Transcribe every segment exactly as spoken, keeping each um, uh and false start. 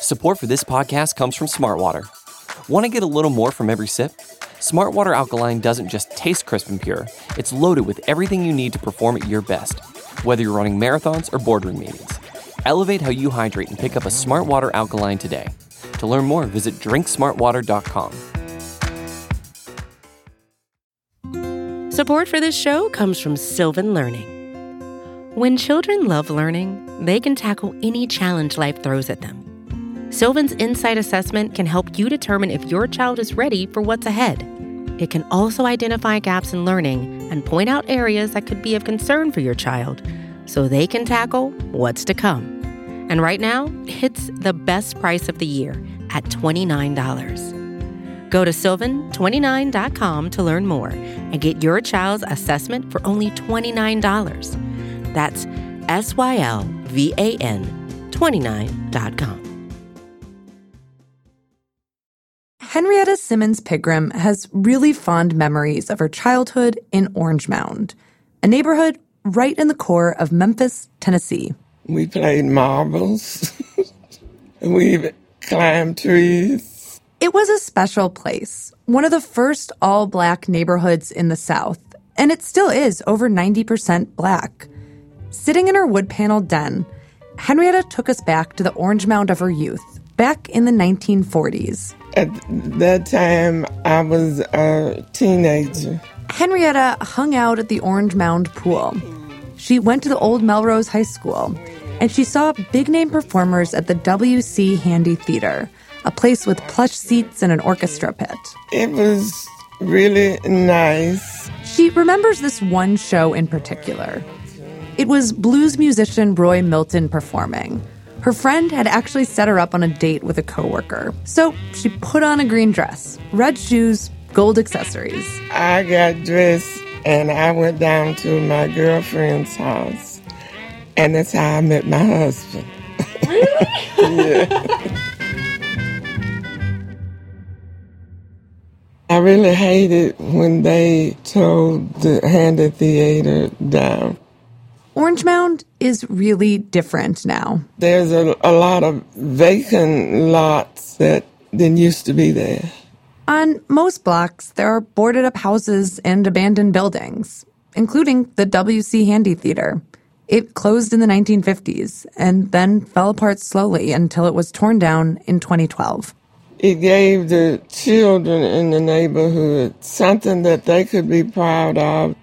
Support for this podcast comes from Smartwater. Want to get a little more from every sip? Smartwater Alkaline doesn't just taste crisp and pure, it's loaded with everything you need to perform at your best, whether you're running marathons or boardroom meetings. Elevate how you hydrate and pick up a Smartwater Alkaline today. To learn more, visit drink smart water dot com. Support for this show comes from Sylvan Learning. When children love learning, they can tackle any challenge life throws at them. Sylvan's Insight Assessment can help you determine if your child is ready for what's ahead. It can also identify gaps in learning and point out areas that could be of concern for your child so they can tackle what's to come. And right now, it's the best price of the year at twenty-nine dollars. Go to sylvan twenty-nine dot com to learn more and get your child's assessment for only twenty-nine dollars. That's S Y L V A N twenty-nine dot com. Henrietta Simmons Pigram has really fond memories of her childhood in Orange Mound, a neighborhood right in the core of Memphis, Tennessee. We played marbles. We climbed trees. It was a special place, one of the first all-black neighborhoods in the South, and it still is over ninety percent black. Sitting in her wood-paneled den, Henrietta took us back to the Orange Mound of her youth, back in the nineteen forties. At that time, I was a teenager. Henrietta hung out at the Orange Mound pool. She went to the old Melrose High School, and she saw big-name performers at the W C Handy Theater, a place with plush seats and an orchestra pit. It was really nice. She remembers this one show in particular. It was blues musician Roy Milton performing. Her friend had actually set her up on a date with a coworker. So she put on a green dress, red shoes, gold accessories. I got dressed and I went down to my girlfriend's house. And that's how I met my husband. Really? Yeah. I really hated when they tore the Handy Theater down. Orange Mound is really different now. There's a, a lot of vacant lots that didn't used to be there. On most blocks, there are boarded-up houses and abandoned buildings, including the W C Handy Theater. It closed in the nineteen fifties and then fell apart slowly until it was torn down in twenty twelve. It gave the children in the neighborhood something that they could be proud of.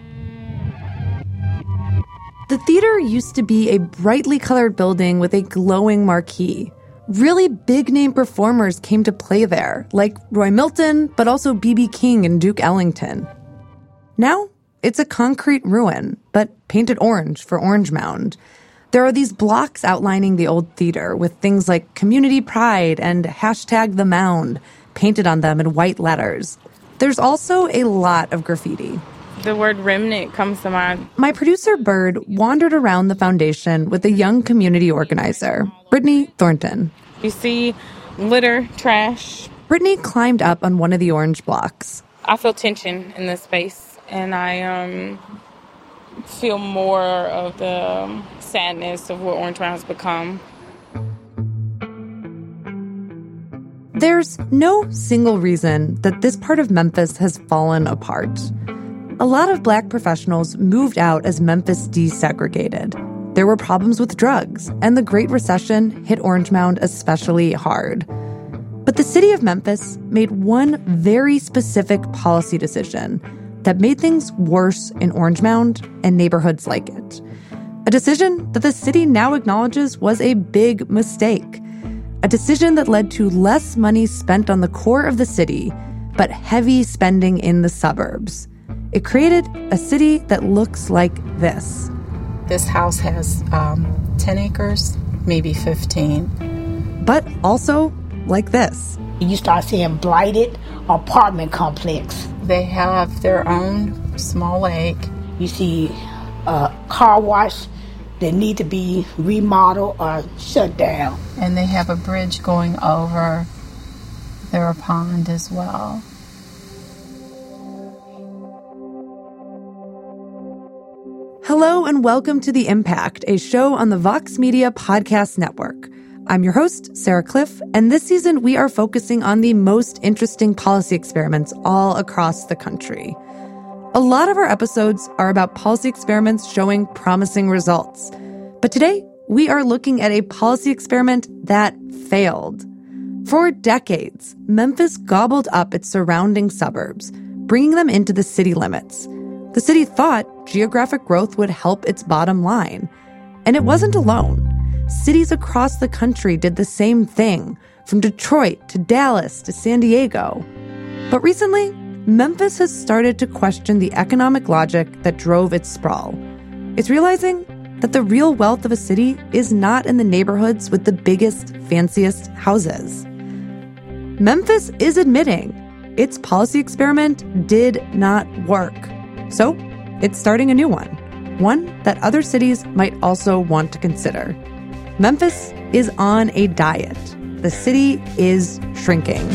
The theater used to be a brightly colored building with a glowing marquee. Really big-name performers came to play there, like Roy Milton, but also B B King and Duke Ellington. Now, it's a concrete ruin, but painted orange for Orange Mound. There are these blocks outlining the old theater with things like community pride and hashtag the mound painted on them in white letters. There's also a lot of graffiti. The word remnant comes to mind. My producer, Bird, wandered around the foundation with a young community organizer, Brittany Thornton. You see litter, trash. Brittany climbed up on one of the orange blocks. I feel tension in this space, and I um, feel more of the sadness of what Orange Mound has become. There's no single reason that this part of Memphis has fallen apart. A lot of black professionals moved out as Memphis desegregated. There were problems with drugs, and the Great Recession hit Orange Mound especially hard. But the city of Memphis made one very specific policy decision that made things worse in Orange Mound and neighborhoods like it. A decision that the city now acknowledges was a big mistake. A decision that led to less money spent on the core of the city, but heavy spending in the suburbs. It created a city that looks like this. This house has um, ten acres, maybe fifteen. But also like this. You start seeing blighted apartment complex. They have their own small lake. You see a car wash that need to be remodeled or shut down. And they have a bridge going over their pond as well. Hello and welcome to The Impact, a show on the Vox Media Podcast Network. I'm your host, Sarah Cliff, and this season we are focusing on the most interesting policy experiments all across the country. A lot of our episodes are about policy experiments showing promising results. But today, we are looking at a policy experiment that failed. For decades, Memphis gobbled up its surrounding suburbs, bringing them into the city limits. The city thought geographic growth would help its bottom line. And it wasn't alone. Cities across the country did the same thing, from Detroit to Dallas to San Diego. But recently, Memphis has started to question the economic logic that drove its sprawl. It's realizing that the real wealth of a city is not in the neighborhoods with the biggest, fanciest houses. Memphis is admitting its policy experiment did not work. So it's starting a new one, one that other cities might also want to consider. Memphis is on a diet. The city is shrinking.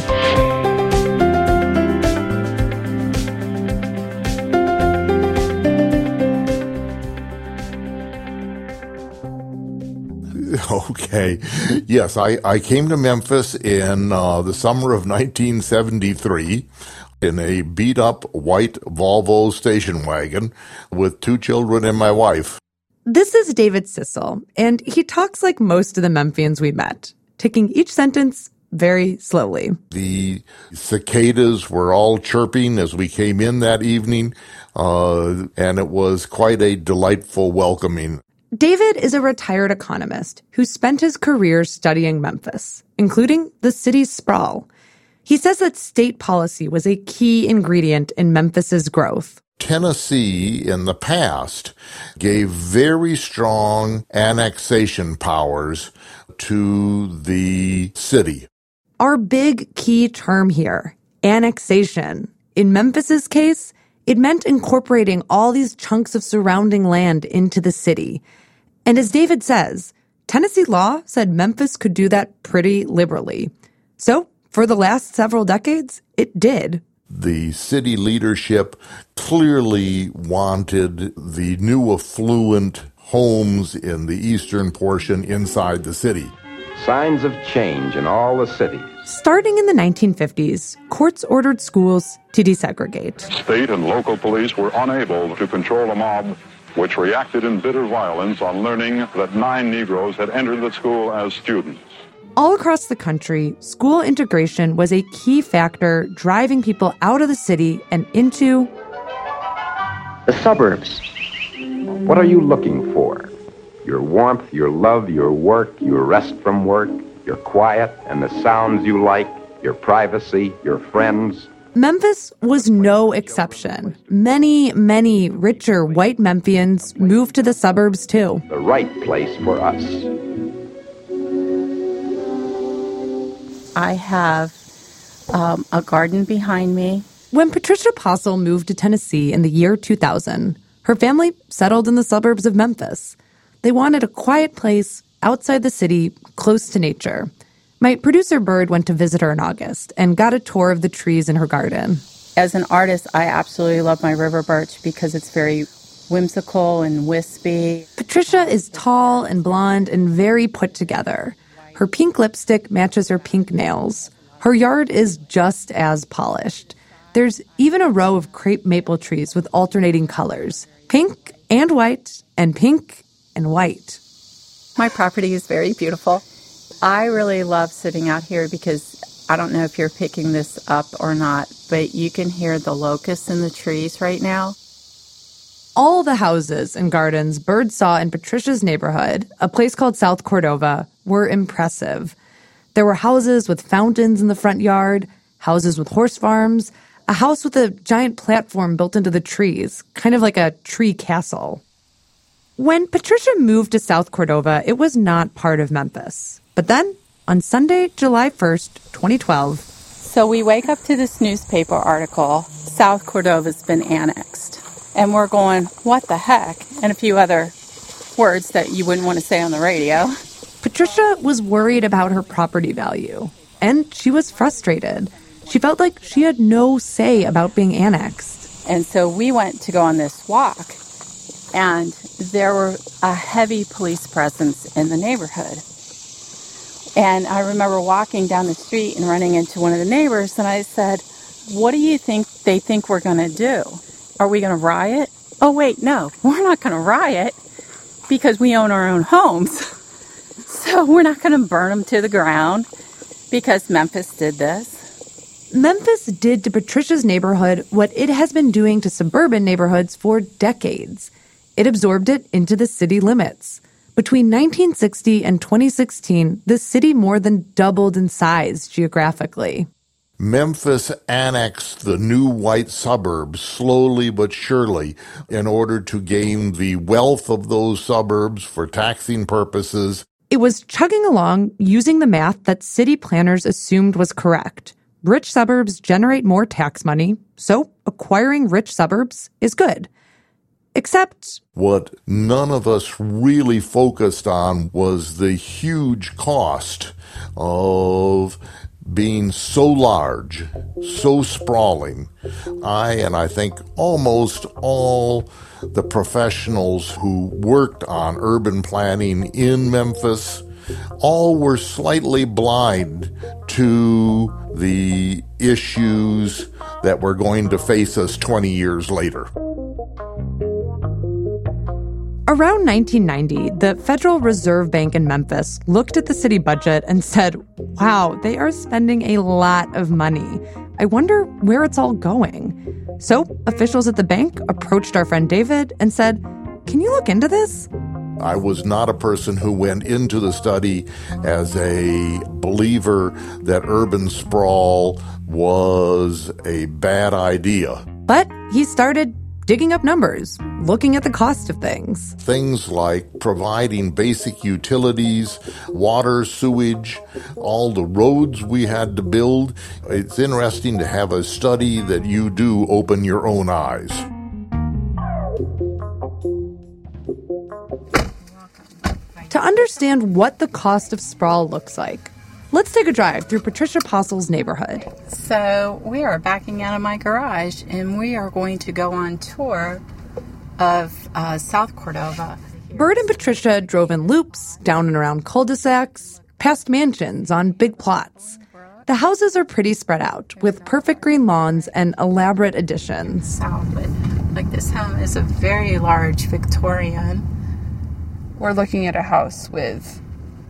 Okay. Yes, I, I came to Memphis in uh, the summer of nineteen seventy-three in a beat-up white Volvo station wagon with two children and my wife. This is David Sissel, and he talks like most of the Memphians we met, taking each sentence very slowly. The cicadas were all chirping as we came in that evening, uh, and it was quite a delightful welcoming. David is a retired economist who spent his career studying Memphis, including the city's sprawl. He says that state policy was a key ingredient in Memphis's growth. Tennessee, in the past, gave very strong annexation powers to the city. Our big key term here, annexation. In Memphis's case, it meant incorporating all these chunks of surrounding land into the city. And as David says, Tennessee law said Memphis could do that pretty liberally. So, for the last several decades, it did. The city leadership clearly wanted the new affluent homes in the eastern portion inside the city. Signs of change in all the cities. Starting in the nineteen fifties, courts ordered schools to desegregate. State and local police were unable to control a mob which reacted in bitter violence on learning that nine Negroes had entered the school as students. All across the country, school integration was a key factor driving people out of the city and into the suburbs. What are you looking for? Your warmth, your love, your work, your rest from work, your quiet and the sounds you like, your privacy, your friends. Memphis was no exception. Many, many richer white Memphians moved to the suburbs too. The right place for us. I have um, a garden behind me. When Patricia Postle moved to Tennessee in the year two thousand, her family settled in the suburbs of Memphis. They wanted a quiet place outside the city, close to nature. My producer Bird went to visit her in August and got a tour of the trees in her garden. As an artist, I absolutely love my river birch because it's very whimsical and wispy. Patricia is tall and blonde and very put together. Her pink lipstick matches her pink nails. Her yard is just as polished. There's even a row of crepe maple trees with alternating colors, pink and white, and pink and white. My property is very beautiful. I really love sitting out here because I don't know if you're picking this up or not, but you can hear the locusts in the trees right now. All the houses and gardens Bird saw in Patricia's neighborhood, a place called South Cordova, were impressive. There were houses with fountains in the front yard, houses with horse farms, a house with a giant platform built into the trees, kind of like a tree castle. When Patricia moved to South Cordova, it was not part of Memphis. But then, on Sunday, July first, twenty twelve... So we wake up to this newspaper article, South Cordova's been annexed. And we're going, what the heck? And a few other words that you wouldn't want to say on the radio. Patricia was worried about her property value, and she was frustrated. She felt like she had no say about being annexed. And so we went to go on this walk, and there were a heavy police presence in the neighborhood. And I remember walking down the street and running into one of the neighbors, and I said, what do you think they think we're going to do? Are we going to riot? Oh, wait, no, we're not going to riot because we own our own homes. So we're not going to burn them to the ground because Memphis did this. Memphis did to Patricia's neighborhood what it has been doing to suburban neighborhoods for decades. It absorbed it into the city limits. Between nineteen sixty and twenty sixteen, the city more than doubled in size geographically. Memphis annexed the new white suburbs slowly but surely in order to gain the wealth of those suburbs for taxing purposes. It was chugging along using the math that city planners assumed was correct. Rich suburbs generate more tax money, so acquiring rich suburbs is good. Except what none of us really focused on was the huge cost of being so large, so sprawling. I, and I think almost all the professionals who worked on urban planning in Memphis, all were slightly blind to the issues that were going to face us twenty years later. Around nineteen ninety, the Federal Reserve Bank in Memphis looked at the city budget and said, wow, they are spending a lot of money. I wonder where it's all going. So officials at the bank approached our friend David and said, can you look into this? I was not a person who went into the study as a believer that urban sprawl was a bad idea. But he started digging up numbers, looking at the cost of things. Things like providing basic utilities, water, sewage, all the roads we had to build. It's interesting to have a study that you do open your own eyes. To understand what the cost of sprawl looks like, let's take a drive through Patricia Possel's neighborhood. So we are backing out of my garage, and we are going to go on tour of uh, South Cordova. Bird and Patricia drove in loops, down and around cul-de-sacs, past mansions on big plots. The houses are pretty spread out, with perfect green lawns and elaborate additions. South, but like this home is a very large Victorian. We're looking at a house with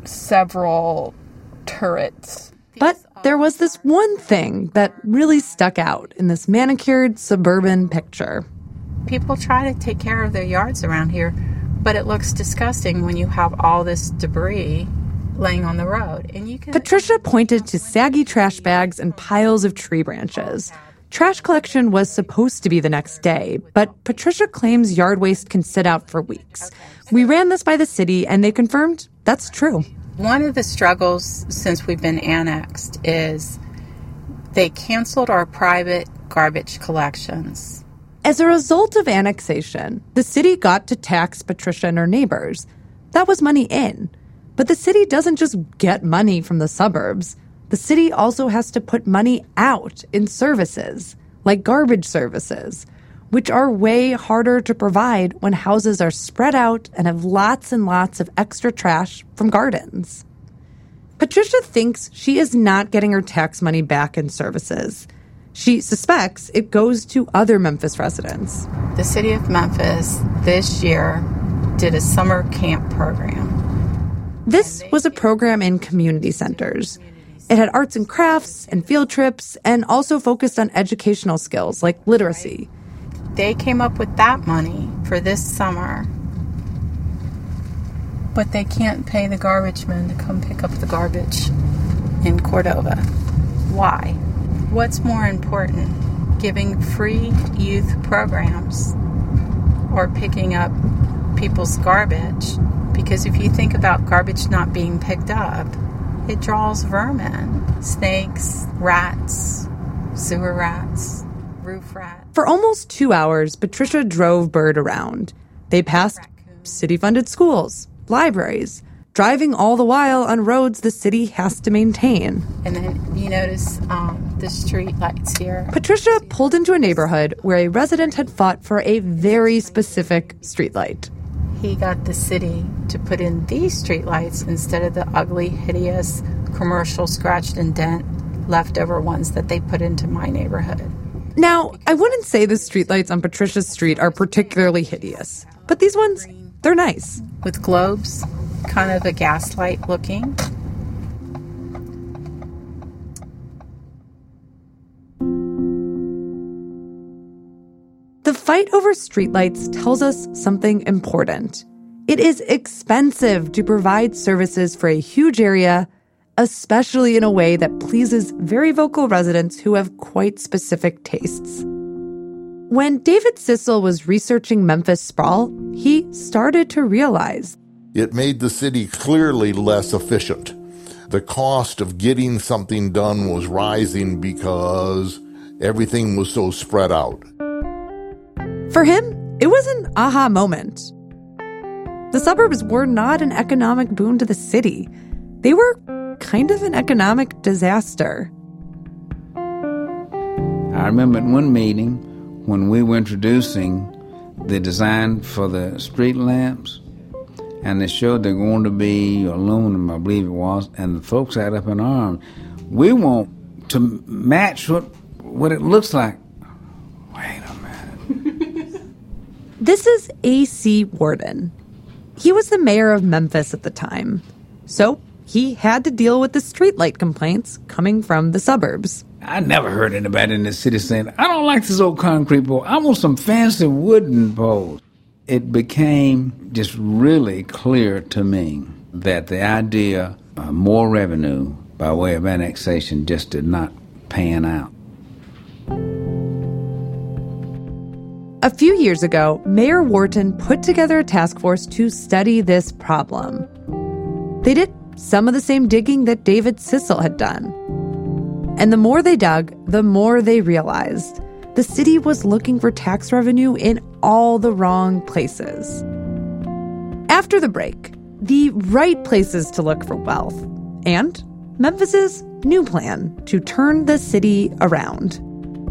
several turrets. But there was this one thing that really stuck out in this manicured suburban picture. People try to take care of their yards around here, but it looks disgusting when you have all this debris laying on the road. And you can. Patricia pointed to saggy trash bags and piles of tree branches. Trash collection was supposed to be the next day, but Patricia claims yard waste can sit out for weeks. We ran this by the city, and they confirmed that's true. One of the struggles since we've been annexed is they canceled our private garbage collections. As a result of annexation, the city got to tax Patricia and her neighbors. That was money in. But the city doesn't just get money from the suburbs. The city also has to put money out in services, like garbage services, which are way harder to provide when houses are spread out and have lots and lots of extra trash from gardens. Patricia thinks she is not getting her tax money back in services. She suspects it goes to other Memphis residents. The city of Memphis this year did a summer camp program. This was a program in community centers. It had arts and crafts and field trips and also focused on educational skills like literacy. They came up with that money for this summer, but they can't pay the garbage men to come pick up the garbage in Cordova. Why? What's more important, giving free youth programs or picking up people's garbage? Because if you think about garbage not being picked up, it draws vermin, snakes, rats, sewer rats, roof rats. For almost two hours, Patricia drove Bird around. They passed city-funded schools, libraries, driving all the while on roads the city has to maintain. And then you notice um, the street lights here. Patricia pulled into a neighborhood where a resident had fought for a very specific streetlight. he got the city to put in these streetlights instead of the ugly, hideous, commercial scratched and dent leftover ones that they put into my neighborhood. Now, I wouldn't say the streetlights on Patricia Street are particularly hideous, but these ones, they're nice. With globes, kind of a gaslight looking. The fight over streetlights tells us something important. It is expensive to provide services for a huge area, especially in a way that pleases very vocal residents who have quite specific tastes. When David Sissel was researching Memphis sprawl, he started to realize it made the city clearly less efficient. The cost of getting something done was rising because everything was so spread out. For him, it was an aha moment. The suburbs were not an economic boon to the city. They were kind of an economic disaster. I remember at one meeting when we were introducing the design for the street lamps, and they showed they're going to be aluminum, I believe it was, and the folks had up in arms. We want to match what what it looks like. Wait a minute. This is A C Warden. He was the mayor of Memphis at the time. So he had to deal with the streetlight complaints coming from the suburbs. I never heard anybody in the city saying, I don't like this old concrete pole. I want some fancy wooden poles. It became just really clear to me that the idea of more revenue by way of annexation just did not pan out. A few years ago, Mayor Wharton put together a task force to study this problem. They did some of the same digging that David Sissel had done. And the more they dug, the more they realized the city was looking for tax revenue in all the wrong places. After the break, the right places to look for wealth, and Memphis's new plan to turn the city around.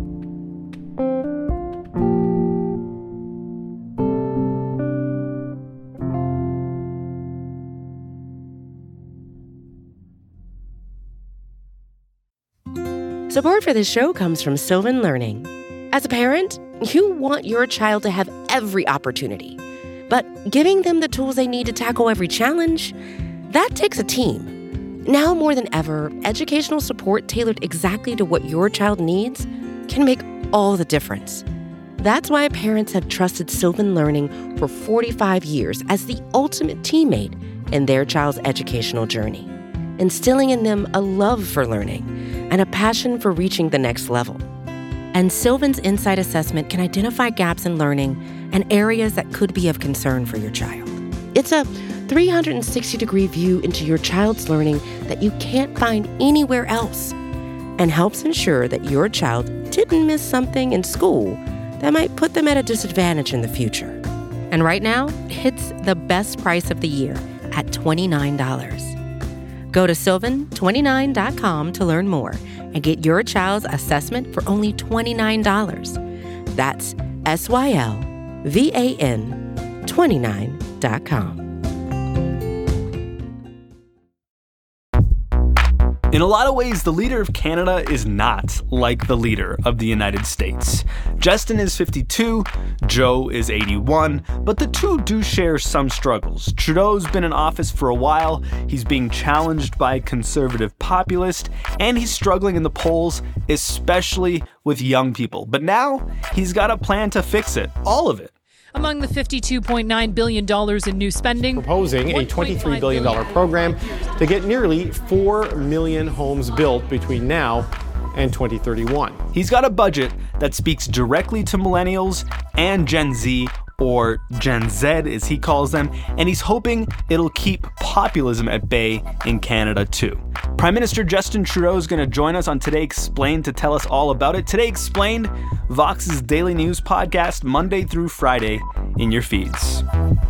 Support for this show comes from Sylvan Learning. As a parent, you want your child to have every opportunity, but giving them the tools they need to tackle every challenge, that takes a team. Now more than ever, educational support tailored exactly to what your child needs can make all the difference. That's why parents have trusted Sylvan Learning for forty-five years as the ultimate teammate in their child's educational journey, instilling in them a love for learning and a passion for reaching the next level. And Sylvan's Insight Assessment can identify gaps in learning and areas that could be of concern for your child. It's a three hundred sixty degree view into your child's learning that you can't find anywhere else, and helps ensure that your child didn't miss something in school that might put them at a disadvantage in the future. And right now, it's the best price of the year at twenty-nine dollars. Go to sylvan twenty-nine dot com to learn more and get your child's assessment for only twenty-nine dollars. That's S Y L V A N twenty-nine dot com. In a lot of ways, the leader of Canada is not like the leader of the United States. Justin is fifty-two, Joe is eighty-one, but the two do share some struggles. Trudeau's been in office for a while, he's being challenged by a conservative populist, and he's struggling in the polls, especially with young people. But now, he's got a plan to fix it, all of it. Among the fifty-two point nine billion dollars in new spending, proposing a twenty-three billion dollars program to get nearly four million homes built between now and twenty thirty-one. He's got a budget that speaks directly to millennials and Gen Z, or Gen Z as he calls them, and he's hoping it'll keep populism at bay in Canada too. Prime Minister Justin Trudeau is going to join us on Today Explained to tell us all about it. Today Explained, Vox's daily news podcast, Monday through Friday in your feeds.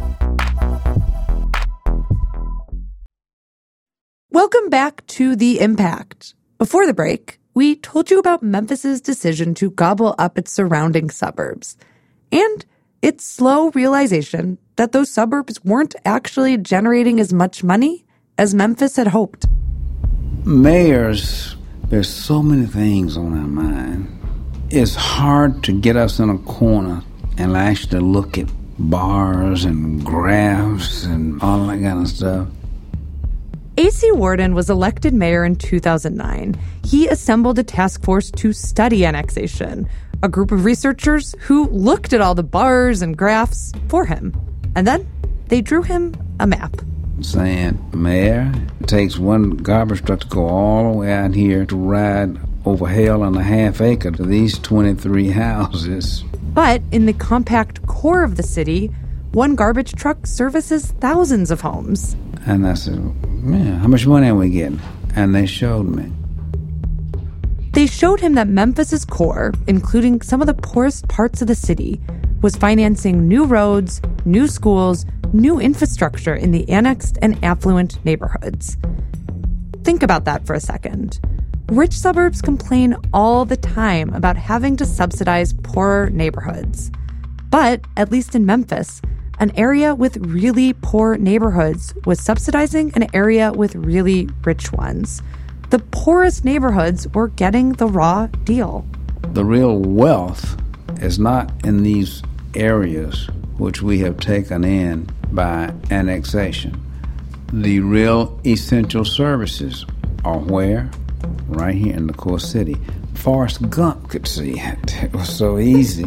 Welcome back to The Impact. Before the break, we told you about Memphis's decision to gobble up its surrounding suburbs. And It's slow realization that those suburbs weren't actually generating as much money as Memphis had hoped. Mayors, there's so many things on our mind. It's hard to get us in a corner and actually look at bars and graphs and all that kind of stuff. A C Worden was elected mayor in two thousand nine. He assembled a task force to study annexation, a group of researchers who looked at all the bars and graphs for him. And then they drew him a map. Saying, Mayor, it takes one garbage truck to go all the way out here to ride over hell and a half acre to these twenty-three houses. But in the compact core of the city, one garbage truck services thousands of homes. And I said, man, how much money are we getting? And they showed me. They showed him that Memphis's core, including some of the poorest parts of the city, was financing new roads, new schools, new infrastructure in the annexed and affluent neighborhoods. Think about that for a second. Rich suburbs complain all the time about having to subsidize poorer neighborhoods. But, at least in Memphis, an area with really poor neighborhoods was subsidizing an area with really rich ones. The poorest neighborhoods were getting the raw deal. The real wealth is not in these areas which we have taken in by annexation. The real essential services are where? Right here in the core city. Forrest Gump could see it. It was so easy.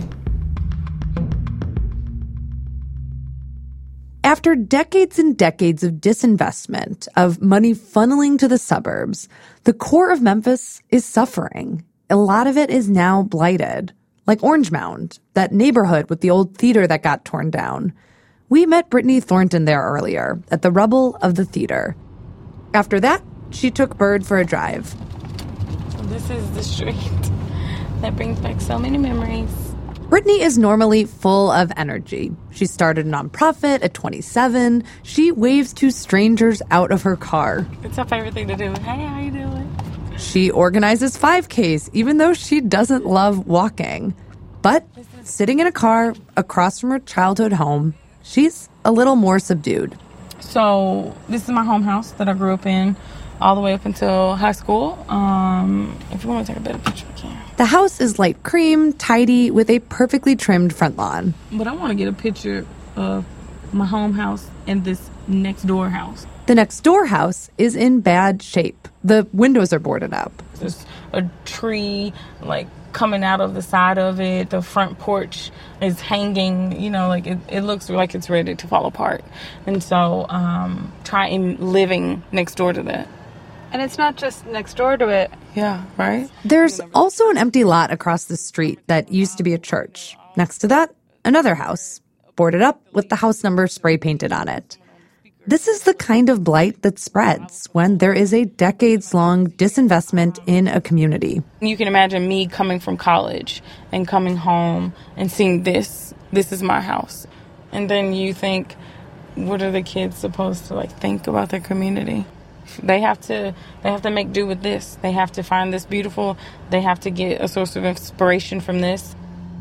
After decades and decades of disinvestment, of money funneling to the suburbs, the core of Memphis is suffering. A lot of it is now blighted. Like Orange Mound, that neighborhood with the old theater that got torn down. We met Brittany Thornton there earlier, at the rubble of the theater. After that, she took Bird for a drive. This is the street that brings back so many memories. Brittany is normally full of energy. She started a nonprofit at twenty-seven. She waves to strangers out of her car. It's her favorite thing to do. Hey, how you doing? She organizes five Ks, even though she doesn't love walking. But sitting in a car across from her childhood home, she's a little more subdued. So this is my home house that I grew up in all the way up until high school. Um, if you want to take a better picture, we can. The house is light cream, tidy, with a perfectly trimmed front lawn. But I want to get a picture of my home house and this next door house. The next door house is in bad shape. The windows are boarded up. There's a tree, like, coming out of the side of it. The front porch is hanging, you know, like, it, it looks like it's ready to fall apart. And so, um, trying living next door to that. And it's not just next door to it. Yeah, right? There's also an empty lot across the street that used to be a church. Next to that, another house, boarded up with the house number spray painted on it. This is the kind of blight that spreads when there is a decades-long disinvestment in a community. You can imagine me coming from college and coming home and seeing this. This is my house. And then you think, what are the kids supposed to, like, think about their community? They have to they have to make do with this. They have to find this beautiful. They have to get a source of inspiration from this.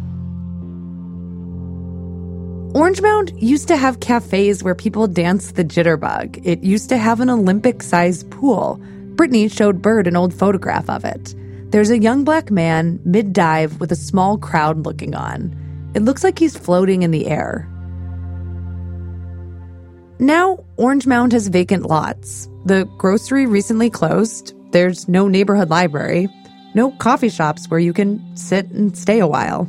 Orange Mound used to have cafes where people danced the jitterbug. It used to have an Olympic-sized pool. Brittany showed Bird an old photograph of it. There's a young black man mid-dive with a small crowd looking on. It looks like he's floating in the air. Now, Orange Mound has vacant lots. The grocery recently closed. There's no neighborhood library. No coffee shops where you can sit and stay a while.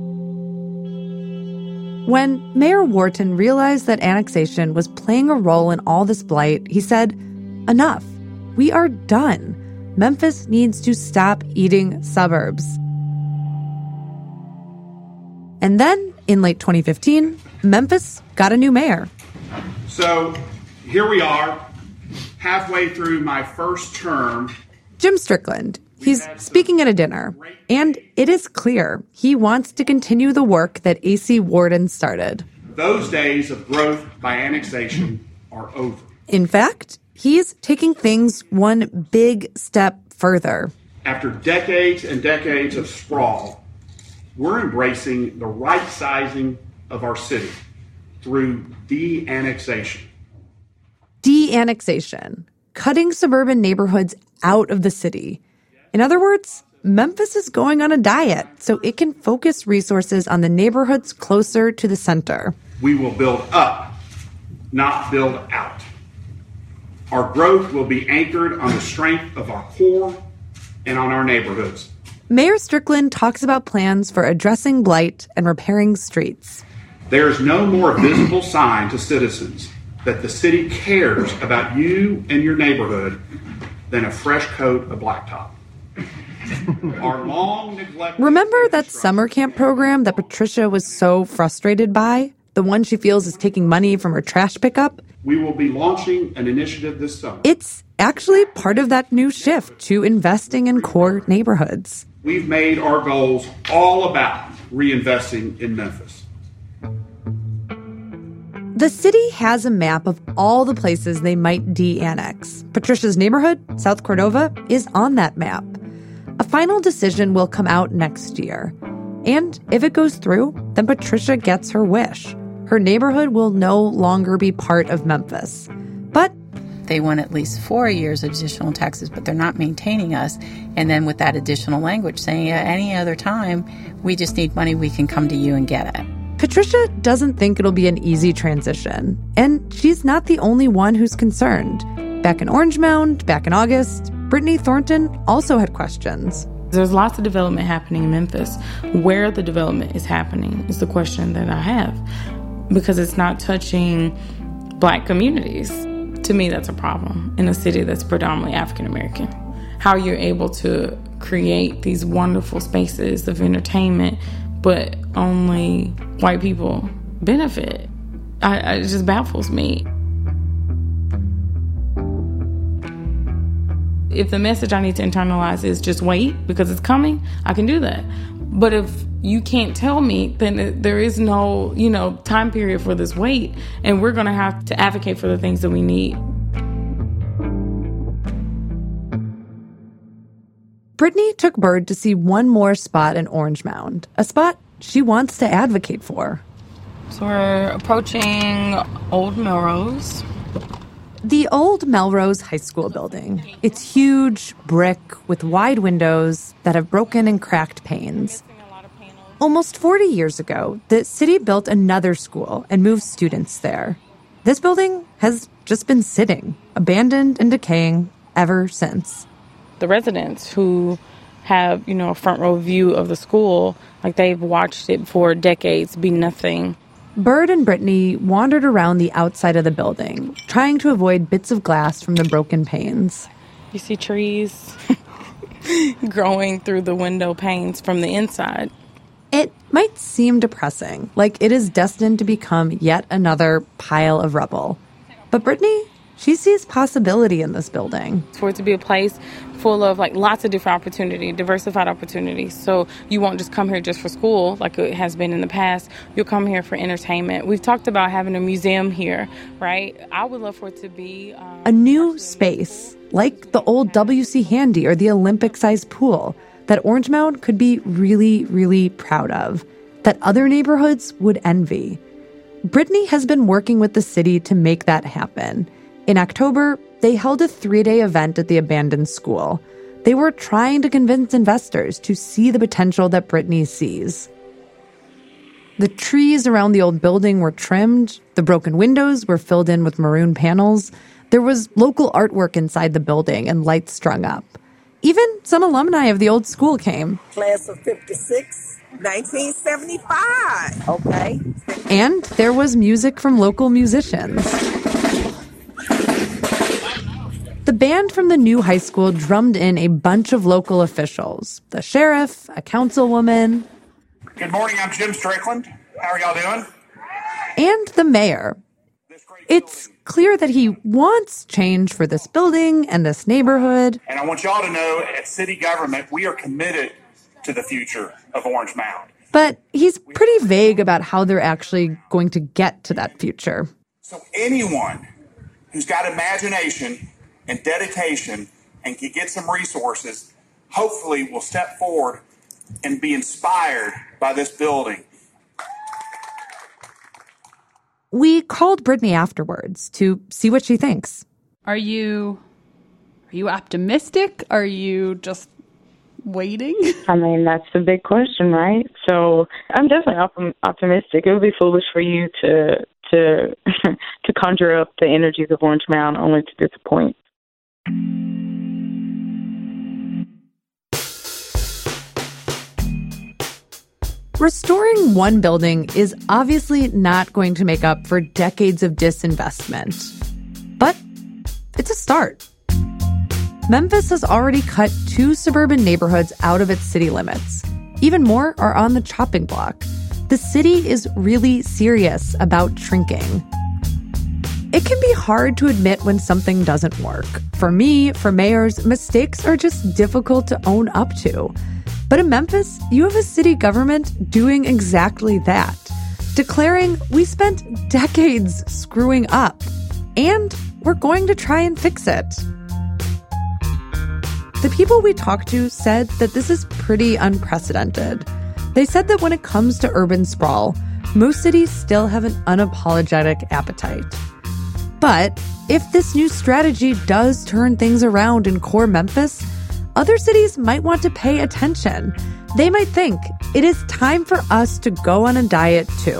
When Mayor Wharton realized that annexation was playing a role in all this blight, he said, enough. We are done. Memphis needs to stop eating suburbs. And then, in late twenty fifteen, Memphis got a new mayor. So, here we are, halfway through my first term. Jim Strickland. He's speaking at a dinner, and it is clear he wants to continue the work that A C Worden started. Those days of growth by annexation are over. In fact, he's taking things one big step further. After decades and decades of sprawl, we're embracing the right sizing of our city through de-annexation. De-annexation, cutting suburban neighborhoods out of the city. In other words, Memphis is going on a diet so it can focus resources on the neighborhoods closer to the center. We will build up, not build out. Our growth will be anchored on the strength of our core and on our neighborhoods. Mayor Strickland talks about plans for addressing blight and repairing streets. There is no more visible sign to citizens that the city cares about you and your neighborhood than a fresh coat of blacktop. Our long neglected... Remember that summer camp program that Patricia was so frustrated by? The one she feels is taking money from her trash pickup? We will be launching an initiative this summer. It's actually part of that new shift to investing in core neighborhoods. We've made our goals all about reinvesting in Memphis. The city has a map of all the places they might de-annex. Patricia's neighborhood, South Cordova, is on that map. A final decision will come out next year. And if it goes through, then Patricia gets her wish. Her neighborhood will no longer be part of Memphis. But they want at least four years additional taxes, but they're not maintaining us. And then with that additional language saying at any other time, we just need money, we can come to you and get it. Patricia doesn't think it'll be an easy transition. And she's not the only one who's concerned. Back in Orange Mound, back in August, Brittany Thornton also had questions. There's lots of development happening in Memphis. Where the development is happening is the question that I have. Because it's not touching Black communities. To me, that's a problem in a city that's predominantly African American. How you're able to create these wonderful spaces of entertainment, but only white people benefit. I, I, it just baffles me. If the message I need to internalize is just wait because it's coming, I can do that. But if you can't tell me, then there is no, you know, time period for this wait, and we're going to have to advocate for the things that we need. Brittany took Bird to see one more spot in Orange Mound, a spot she wants to advocate for. So we're approaching Old Melrose. The old Melrose High School building. It's huge, brick, with wide windows that have broken and cracked panes. Almost forty years ago, the city built another school and moved students there. This building has just been sitting, abandoned and decaying ever since. The residents who have, you know, a front row view of the school, like they've watched it for decades be nothing. Bird and Brittany wandered around the outside of the building, trying to avoid bits of glass from the broken panes. You see trees growing through the window panes from the inside. It might seem depressing, like it is destined to become yet another pile of rubble. But Brittany, she sees possibility in this building. For it to be a place full of like lots of different opportunity, diversified opportunities. So you won't just come here just for school like it has been in the past. You'll come here for entertainment. We've talked about having a museum here, right? I would love for it to be... Um, a new space, like the old W C Handy or the Olympic-sized pool, that Orange Mound could be really, really proud of, that other neighborhoods would envy. Brittany has been working with the city to make that happen. In October, they held a three-day event at the abandoned school. They were trying to convince investors to see the potential that Brittany sees. The trees around the old building were trimmed. The broken windows were filled in with maroon panels. There was local artwork inside the building and lights strung up. Even some alumni of the old school came. Class of fifty-six, nineteen seventy-five. Okay. And there was music from local musicians. The band from the new high school drummed in a bunch of local officials. The sheriff, a councilwoman. Good morning, I'm Jim Strickland. How are y'all doing? And the mayor. It's clear that he wants change for this building and this neighborhood. And I want y'all to know, at city government, we are committed to the future of Orange Mound. But he's pretty vague about how they're actually going to get to that future. So anyone who's got imagination and dedication and can get some resources, hopefully will step forward and be inspired by this building. We called Brittany afterwards to see what she thinks. Are you are you optimistic? Are you just waiting? I mean, that's the big question, right? So I'm definitely op- optimistic. It would be foolish for you to to to conjure up the energies of Orange Mound only to disappoint. Restoring one building is obviously not going to make up for decades of disinvestment. But it's a start. Memphis has already cut two suburban neighborhoods out of its city limits. Even more are on the chopping block. The city is really serious about shrinking. It can be hard to admit when something doesn't work. For me, for mayors, mistakes are just difficult to own up to. But in Memphis, you have a city government doing exactly that, declaring we spent decades screwing up, and we're going to try and fix it. The people we talked to said that this is pretty unprecedented. They said that when it comes to urban sprawl, most cities still have an unapologetic appetite. But if this new strategy does turn things around in core Memphis, other cities might want to pay attention. They might think it is time for us to go on a diet too.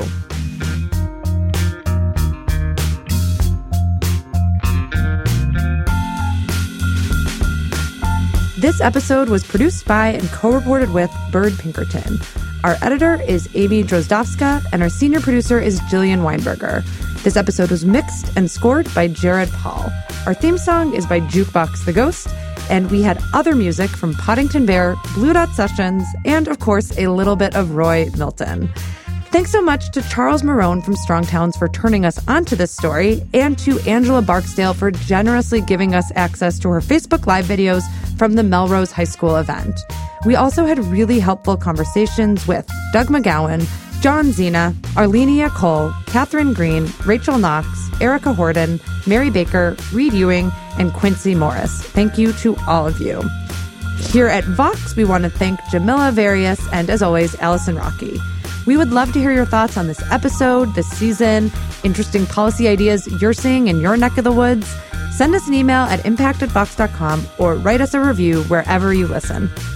This episode was produced by and co-reported with Bird Pinkerton. Our editor is Amy Drozdowska, and our senior producer is Jillian Weinberger. This episode was mixed and scored by Jared Paul. Our theme song is by Jukebox the Ghost, and we had other music from Poddington Bear, Blue Dot Sessions, and of course, a little bit of Roy Milton. Thanks so much to Charles Marone from Strong Towns for turning us onto this story, and to Angela Barksdale for generously giving us access to her Facebook Live videos from the Melrose High School event. We also had really helpful conversations with Doug McGowan, John Zena, Arlenia Cole, Catherine Green, Rachel Knox, Erica Horden, Mary Baker, Reed Ewing, and Quincy Morris. Thank you to all of you. Here at Vox, we want to thank Jamila Various and, as always, Allison Rocky. We would love to hear your thoughts on this episode, this season, interesting policy ideas you're seeing in your neck of the woods. Send us an email at impact at vox dot com or write us a review wherever you listen.